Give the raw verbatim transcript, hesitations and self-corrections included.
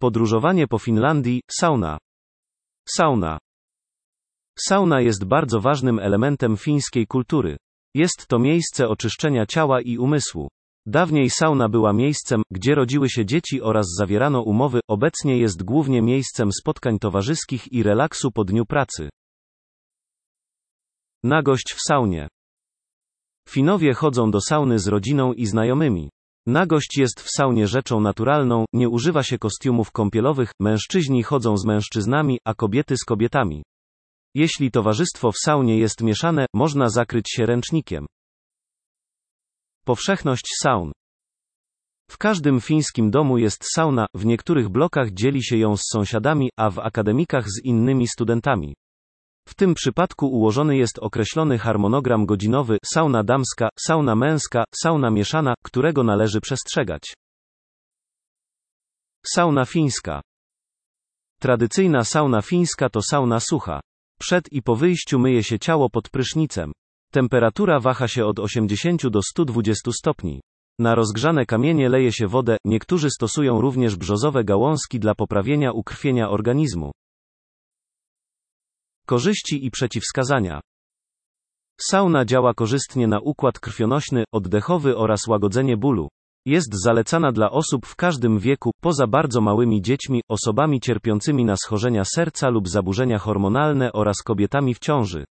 Podróżowanie po Finlandii, sauna. Sauna. Sauna jest bardzo ważnym elementem fińskiej kultury. Jest to miejsce oczyszczenia ciała i umysłu. Dawniej sauna była miejscem, gdzie rodziły się dzieci oraz zawierano umowy, obecnie jest głównie miejscem spotkań towarzyskich i relaksu po dniu pracy. Nagość w saunie. Finowie chodzą do sauny z rodziną i znajomymi. Nagość jest w saunie rzeczą naturalną, nie używa się kostiumów kąpielowych, mężczyźni chodzą z mężczyznami, a kobiety z kobietami. Jeśli towarzystwo w saunie jest mieszane, można zakryć się ręcznikiem. Powszechność saun. W każdym fińskim domu jest sauna, w niektórych blokach dzieli się ją z sąsiadami, a w akademikach z innymi studentami. W tym przypadku ułożony jest określony harmonogram godzinowy, sauna damska, sauna męska, sauna mieszana, którego należy przestrzegać. Sauna fińska. Tradycyjna sauna fińska to sauna sucha. Przed i po wyjściu myje się ciało pod prysznicem. Temperatura waha się od osiemdziesięciu do stu dwudziestu stopni. Na rozgrzane kamienie leje się wodę, niektórzy stosują również brzozowe gałązki dla poprawienia ukrwienia organizmu. Korzyści i przeciwwskazania. Sauna działa korzystnie na układ krwionośny, oddechowy oraz łagodzenie bólu. Jest zalecana dla osób w każdym wieku, poza bardzo małymi dziećmi, osobami cierpiącymi na schorzenia serca lub zaburzenia hormonalne oraz kobietami w ciąży.